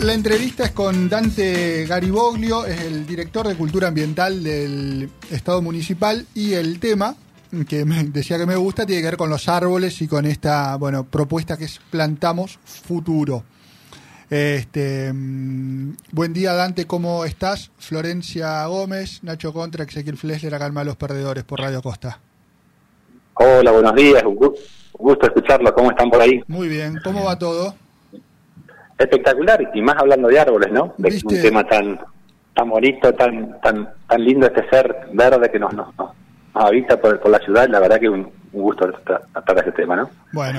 La entrevista es con Dante Gariboglio, es el director de Cultura Ambiental del Estado Municipal, y el tema que me decía que me gusta tiene que ver con los árboles y con esta propuesta que es Plantamos Futuro. Buen día, Dante, ¿cómo estás? Florencia Gómez, Nacho Contra, Ezequiel Flesler, acá en Malos Perdedores por Radio Costa. Hola, buenos días, un gusto escucharlo. ¿Cómo están por ahí? Muy bien, ¿cómo va todo? Espectacular, y más hablando de árboles, ¿no? De un tema tan bonito, tan lindo, este ser verde que nos habita por la ciudad. La verdad que un gusto tratar ese tema, ¿no? Bueno,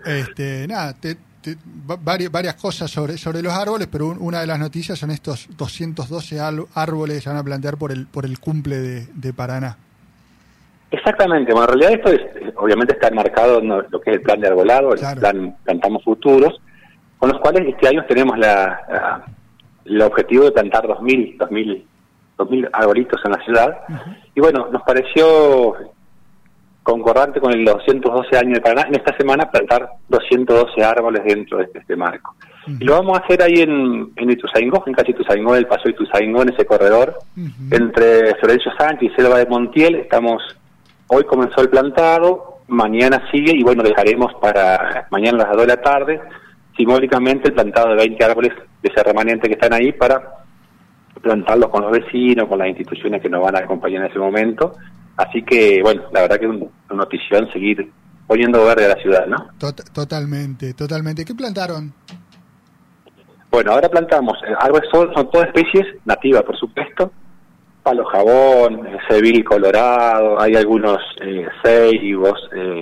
varias cosas sobre los árboles, pero una de las noticias son estos 212 árboles que se van a plantear por el cumple de Paraná. Exactamente, bueno, en realidad esto obviamente está enmarcado en lo que es el plan de arbolado, claro. El plan Plantamos Futuros, con los cuales este año tenemos el objetivo de plantar 2.000 arbolitos en la ciudad. Uh-huh. Y bueno, nos pareció concordante con el 212 años de Paraná, en esta semana plantar 212 árboles dentro de este marco. Uh-huh. Y lo vamos a hacer ahí en Ituzaingó, en Calle Ituzaingó, el Paso de Ituzaingó, en ese corredor, uh-huh, entre Florencio Sánchez y Selva de Montiel. Hoy comenzó el plantado, mañana sigue, y bueno, dejaremos para mañana a las 2 de la tarde, simbólicamente el plantado de 20 árboles de ese remanente que están ahí para plantarlos con los vecinos, con las instituciones que nos van a acompañar en ese momento. Así que, bueno, la verdad que es una notición seguir poniendo verde a la ciudad, ¿no? Totalmente. ¿Qué plantaron? Bueno, ahora plantamos árboles, son todas especies nativas, por supuesto. Palo jabón, cebil colorado, hay algunos ceibos,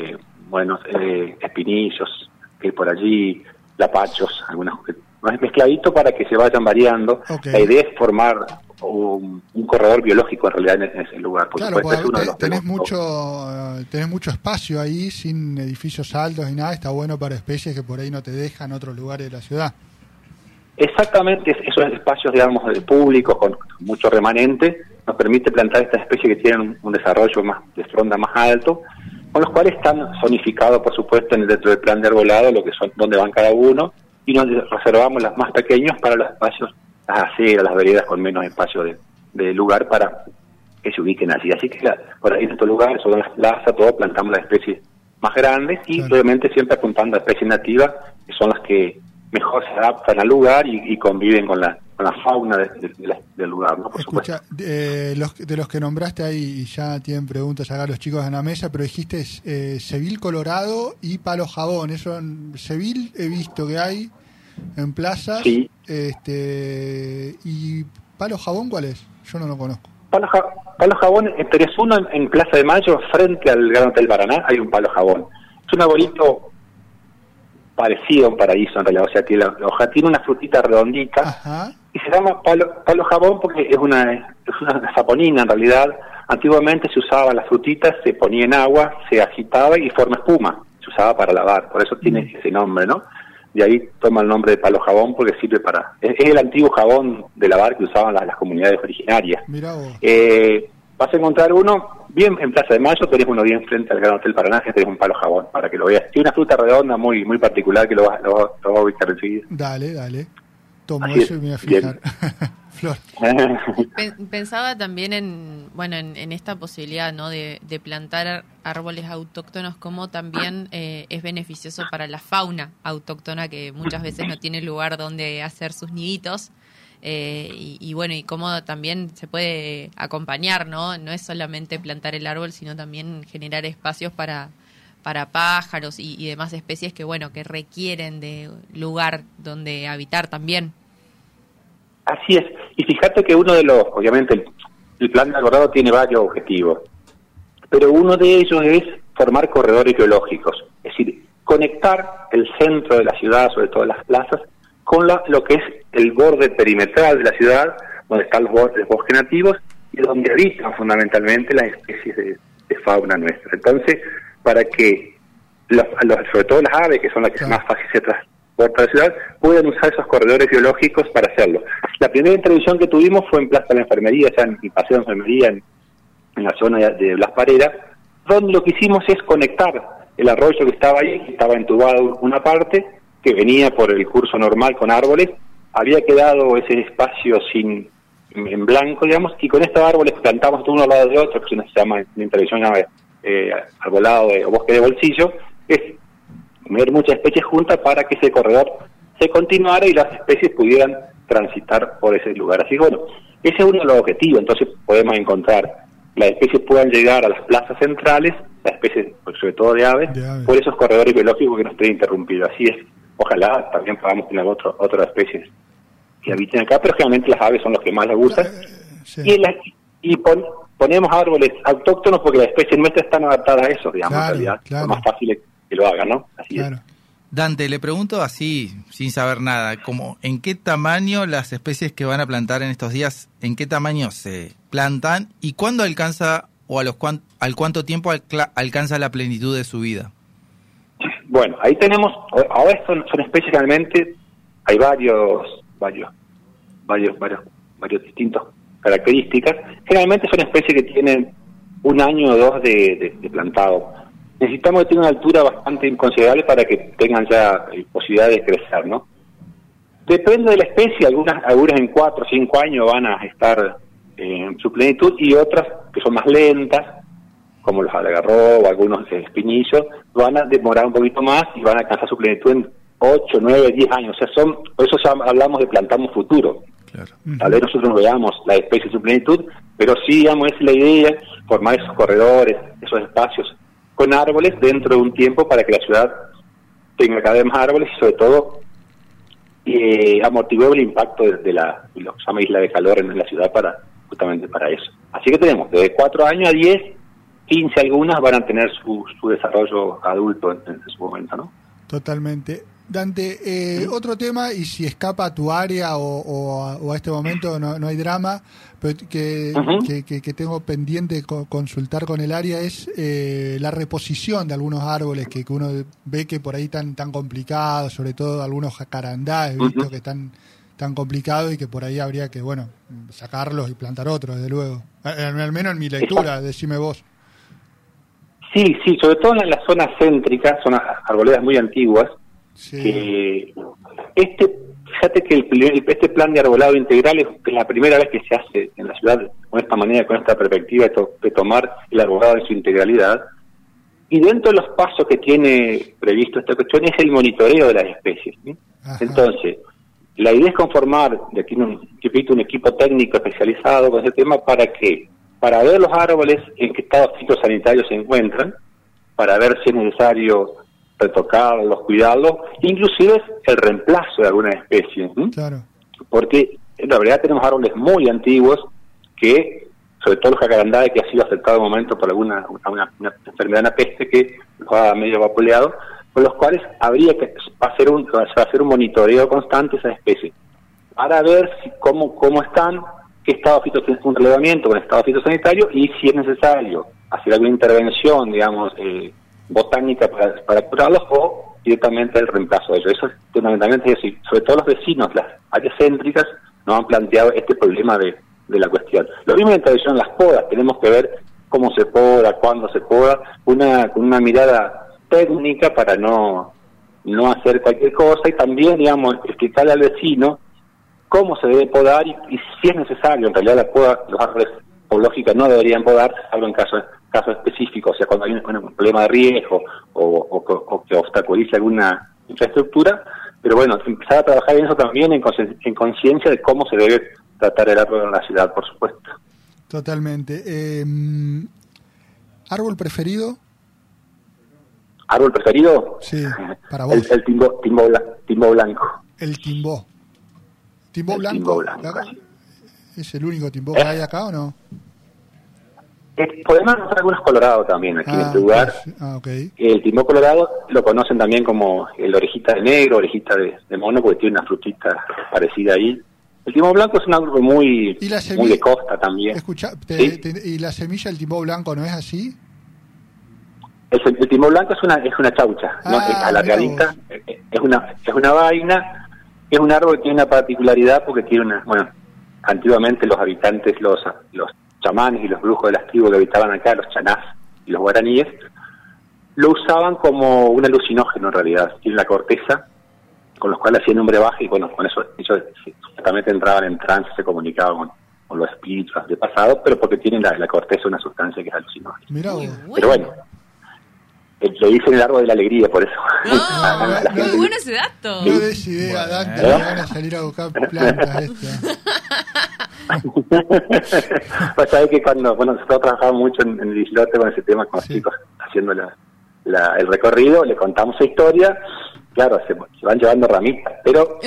espinillos que hay por allí, lapachos, algunos mezcladito para que se vayan variando. Okay. La idea es formar un corredor biológico en realidad en ese lugar. Por claro, supuesto, es uno de los tenés mucho espacio ahí, sin edificios altos ni nada, está bueno para especies que por ahí no te dejan en otros lugares de la ciudad. Exactamente, esos espacios, digamos, públicos con mucho remanente, nos permite plantar estas especies que tienen un desarrollo de fronda más alto, con los cuales están zonificados, por supuesto, dentro del plan de arbolado, lo que son, donde van cada uno, y nos reservamos las más pequeños para los espacios, las aceras, las veredas con menos espacio de lugar para que se ubiquen así. Así que por ahí en estos lugares, sobre las plazas, todo plantamos las especies más grandes y claro, obviamente siempre apuntando a especies nativas, que son las que mejor se adaptan al lugar y conviven con la fauna del lugar, ¿no? Por Escucha, supuesto. De los que nombraste ahí, ya tienen preguntas acá los chicos en la mesa, pero dijiste cebil colorado y palo jabón. Eso cebil he visto que hay en plazas. Sí. ¿Y palo jabón cuál es? Yo no lo conozco. Palo jabón, tenés uno en Plaza de Mayo, frente al Gran Hotel Paraná, hay un palo jabón. Es un arbolito parecido a un paraíso en realidad, o sea, la hoja tiene una frutita redondita. Ajá. Y se llama palo jabón porque es una saponina en realidad. Antiguamente se usaba las frutitas, se ponía en agua, se agitaba y forma espuma, se usaba para lavar, por eso tiene ese nombre, ¿no? De ahí toma el nombre de palo jabón porque sirve es el antiguo jabón de lavar que usaban las comunidades originarias. Mirá vos. Vas a encontrar uno bien en Plaza de Mayo, tenés uno bien frente al Gran Hotel Paraná, que tenés un palo jabón, para que lo veas. Tiene una fruta redonda muy muy particular que lo vas a ubicar enseguida. Dale. Tomo así eso y me voy a fijar. Flor. Pensaba también en esta posibilidad, ¿no? de plantar árboles autóctonos, como también es beneficioso para la fauna autóctona, que muchas veces no tiene lugar donde hacer sus niditos. Y cómo también se puede acompañar, ¿no? No es solamente plantar el árbol, sino también generar espacios para pájaros y demás especies que requieren de lugar donde habitar también. Así es, y fíjate que obviamente el plan de arbolado tiene varios objetivos, pero uno de ellos es formar corredores biológicos, es decir, conectar el centro de la ciudad, sobre todo las plazas, con lo que es el borde perimetral de la ciudad, donde están los bosques nativos y donde habitan fundamentalmente las especies de fauna nuestra. Entonces, para que sobre todo las aves, que son las que más fácil se transportan a la ciudad, puedan usar esos corredores biológicos para hacerlo. La primera introducción que tuvimos fue en Plaza de la Enfermería, ya en el Paseo de Enfermería, en la zona de Blas Parera, donde lo que hicimos es conectar el arroyo que estaba ahí, que estaba entubado una parte, que venía por el curso normal con árboles, había quedado ese espacio en blanco, digamos, y con estos árboles plantamos uno al lado de otro, que se llama en intervención arbolado o bosque de bolsillo, es poner muchas especies juntas para que ese corredor se continuara y las especies pudieran transitar por ese lugar. Así que bueno, ese es uno de los objetivos. Entonces podemos encontrar, las especies puedan llegar a las plazas centrales, las especies, sobre todo de aves, por esos corredores biológicos que no estén interrumpidos. Así es, ojalá también podamos tener otras especies que habiten acá, pero generalmente las aves son los que más les gustan. Sí. Ponemos árboles autóctonos porque las especies nuestras están adaptadas a eso, digamos, en realidad. Es más fácil que lo hagan, ¿no? Así es. Dante, le pregunto así, sin saber nada, como ¿en qué tamaño las especies que van a plantar en estos días, en qué tamaño se plantan y cuándo alcanza o al cuánto tiempo alcanza la plenitud de su vida? Bueno, ahí tenemos, ahora son especies realmente, hay varios distintos características. Generalmente son especies que tienen 1 año o 2 de plantado. Necesitamos que tengan una altura bastante inconsiderable para que tengan ya posibilidad de crecer, ¿no? Depende de la especie, algunas en 4 o 5 años van a estar en su plenitud y otras que son más lentas, como los algarrobos, algunos espinillos, van a demorar un poquito más y van a alcanzar su plenitud en 8, 9, 10 años. O sea, por eso ya hablamos de plantamos futuro. Claro. Tal vez nosotros no veamos la especie en su plenitud, pero sí, digamos, es la idea, formar esos corredores, esos espacios con árboles dentro de un tiempo para que la ciudad tenga cada vez más árboles y sobre todo amortiguar el impacto de lo que se llama isla de calor en la ciudad justamente para eso. Así que tenemos desde 4 años a 10, 15 algunas van a tener su desarrollo adulto en su momento, ¿no? Totalmente. Dante, otro tema, y si escapa a tu área o a este momento no hay drama, pero que tengo pendiente consultar con el área, es la reposición de algunos árboles que uno ve que por ahí tan complicados, sobre todo algunos jacarandá, he visto que están tan complicados y que por ahí habría que, sacarlos y plantar otros, desde luego. Al menos en mi lectura, decime vos. Sí, sobre todo en las zonas céntricas, son arboledas muy antiguas. Sí. Fíjate que este plan de arbolado integral es la primera vez que se hace en la ciudad con esta manera, con esta perspectiva de tomar el arbolado en su integralidad. Y dentro de los pasos que tiene previsto esta cuestión es el monitoreo de las especies, ¿sí? Entonces, la idea es conformar de aquí un equipo técnico especializado con ese tema para ver los árboles en qué estado fitosanitario se encuentran, para ver si es necesario retocarlos, cuidarlos, inclusive el reemplazo de alguna especie. Claro. Porque en realidad tenemos árboles muy antiguos que, sobre todo los jacarandáes, que ha sido afectado en un momento por una enfermedad, una peste que los ha medio vapuleado, con los cuales habría que hacer un monitoreo constante de esas especies para ver cómo están, qué estado fitosanitario, un relevamiento con estado fitosanitario y si es necesario hacer alguna intervención, digamos, botánica para curarlos o directamente el reemplazo de ellos. Eso es fundamentalmente decir, sobre todo los vecinos, las áreas céntricas nos han planteado este problema de la cuestión. Lo mismo en tradición en las podas, tenemos que ver cómo se poda, cuándo se poda, con una mirada técnica para no hacer cualquier cosa y también, digamos, explicarle al vecino cómo se debe podar y si es necesario. En realidad la poda, los árboles ecológicos no deberían podarse, salvo en casos específicos, o sea, cuando hay un problema de riesgo o que obstaculice alguna infraestructura, pero bueno, empezar a trabajar en eso también en conciencia de cómo se debe tratar el árbol en la ciudad, por supuesto. Totalmente. ¿Árbol preferido? ¿Árbol preferido? Sí, para vos. El timbó blanco. El timbó. ¿Timbó blanco? ¿Es el único timbó que hay acá o no? Podemos encontrar algunos colorados también aquí en este lugar. Okay. El timbó colorado lo conocen también como el orejita de negro, orejita de mono, porque tiene una frutita parecida ahí. El timbó blanco es un árbol muy de costa también. Escucha, ¿sí? ¿Y la semilla del timbó blanco no es así? El timbó blanco es una chaucha, ¿no? Es alargadita, es una vaina, es un árbol que tiene una particularidad porque tiene antiguamente los habitantes, los chamanes y los brujos de las tribus que habitaban acá, los chanás y los guaraníes, lo usaban como un alucinógeno en realidad. Tiene la corteza con los cuales hacían nombre baja y bueno, con eso ellos justamente entraban en trance, se comunicaban con los espíritus de pasado, pero porque tienen la corteza una sustancia que es alucinógena. Mirá vos. Pero bueno, le dicen el árbol de la alegría, por eso. Muy bueno ese dato. No des idea, Dante, me van a salir a buscar plantas estas. Pues sabés que nosotros trabajamos mucho en el islote con ese tema, con los chicos haciendo el recorrido, le contamos esa historia, claro, se van llevando ramitas, pero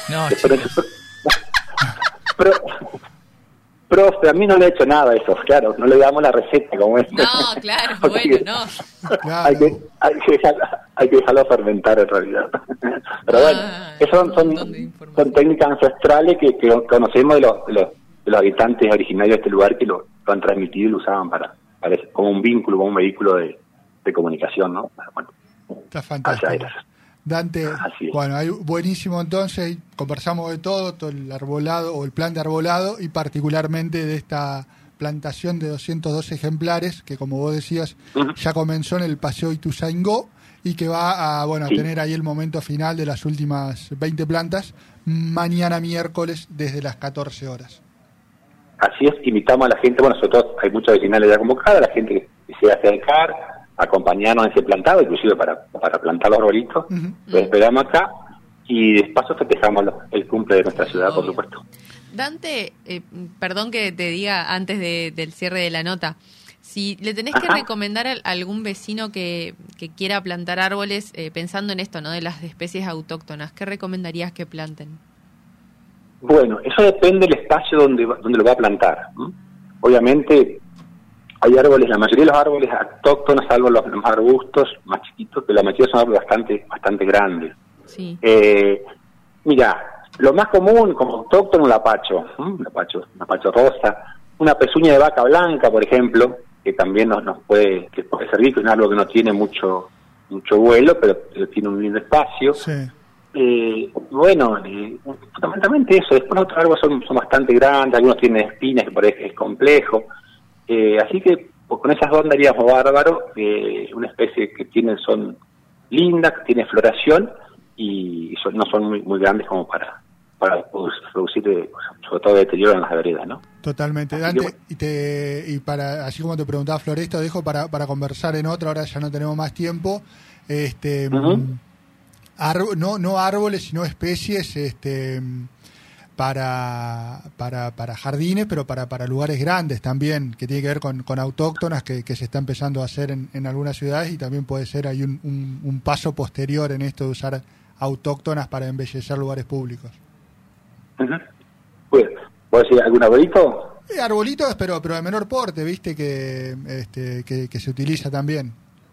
profe, a mí no le he hecho nada de eso, claro, no le damos la receta como es. No, claro, bueno, no. Claro. Hay que dejarlo fermentar en realidad. Pero bueno, esas son técnicas ancestrales que conocemos de los habitantes originarios de este lugar, que lo han transmitido y lo usaban para como un vínculo, como un vehículo de comunicación, ¿no? Bueno, está fantástico. Dante, bueno, buenísimo entonces, conversamos de todo el arbolado o el plan de arbolado y particularmente de esta plantación de 202 ejemplares que, como vos decías, ya comenzó en el Paseo Ituzaingó y que va a tener ahí el momento final de las últimas 20 plantas mañana miércoles desde las 14 horas. Así es, invitamos a la gente, sobre todo hay muchos vecinales ya convocados, la gente que se va a acercar, acompañarnos en ese plantado, inclusive para plantar los arbolitos. Los esperamos acá y despacio festejamos el cumple de nuestra ciudad, por supuesto. Dante, perdón que te diga antes del cierre de la nota, si le tenés que recomendar a algún vecino que quiera plantar árboles, pensando en esto, ¿no?, de las especies autóctonas, ¿qué recomendarías que planten? Bueno, eso depende del espacio donde lo va a plantar. Obviamente hay árboles, la mayoría de los árboles autóctonos, salvo los más arbustos, más chiquitos, pero la mayoría son árboles bastante grandes. Sí. Mira, lo más común como autóctono, un lapacho rosa, una pezuña de vaca blanca, por ejemplo, que también nos puede servir, que es un árbol que no tiene mucho vuelo, pero tiene un lindo espacio. Sí. Fundamentalmente eso. Después otros árboles son bastante grandes, algunos tienen espinas, que por ahí es complejo. Así que con esas dos andaríamos bárbaro. Una especie que son lindas, que tiene floración y no son muy grandes como para producir sobre todo deterioro en las veredas, ¿no? Totalmente. Dante, y para así como te preguntaba Floresta, dejo para conversar en otra, ahora ya no tenemos más tiempo. No árboles, sino especies para jardines, pero para lugares grandes también, que tiene que ver con autóctonas que se está empezando a hacer en algunas ciudades, y también puede ser ahí un paso posterior en esto de usar autóctonas para embellecer lugares públicos. Pues, ¿puedo decir algún arbolito? Arbolitos, pero de menor porte, viste, que se utiliza también.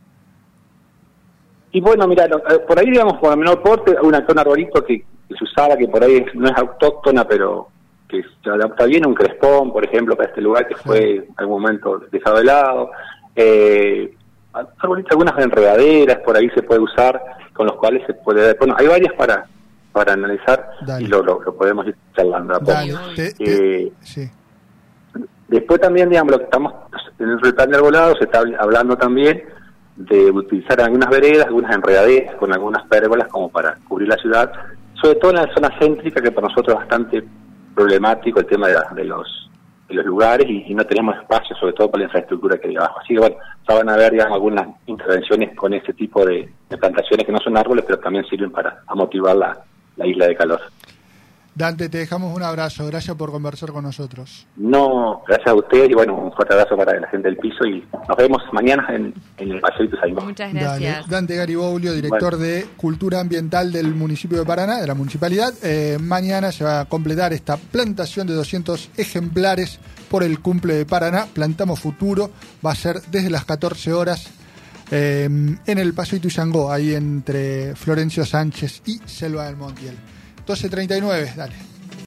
Y bueno, mira, por ahí, digamos, por el menor porte, un arbolito que se usaba, que por ahí no es autóctona, pero que se adapta bien, un crespón, por ejemplo, para este lugar que fue en algún momento dejado de lado. Arbolitos, algunas enredaderas, por ahí se puede usar, con los cuales se puede... Bueno, hay varias para analizar. Dale. Y lo podemos ir charlando a poco. Sí. Después también, digamos, lo que estamos en el plan de arbolado, se está hablando también de utilizar algunas veredas, algunas enredaderas con algunas pérgolas como para cubrir la ciudad, sobre todo en la zona céntrica, que para nosotros es bastante problemático el tema de los lugares y no tenemos espacio, sobre todo para la infraestructura que hay abajo. Así que bueno, ya van a haber, digamos, algunas intervenciones con ese tipo de plantaciones que no son árboles, pero también sirven para motivar la isla de calor. Dante, te dejamos un abrazo, gracias por conversar con nosotros. No, gracias a ustedes y bueno, un fuerte abrazo para la gente del piso y nos vemos mañana en el Paseo Ituzaingó. Muchas gracias. Dale. Dante Gariboglio, director de Cultura Ambiental del municipio de Paraná, de la municipalidad. Mañana se va a completar esta plantación de 200 ejemplares por el cumple de Paraná. Plantamos Futuro, va a ser desde las 14 horas en el Paseo Ituzaingó, ahí entre Florencio Sánchez y Selva del Montiel. 12:39, dale.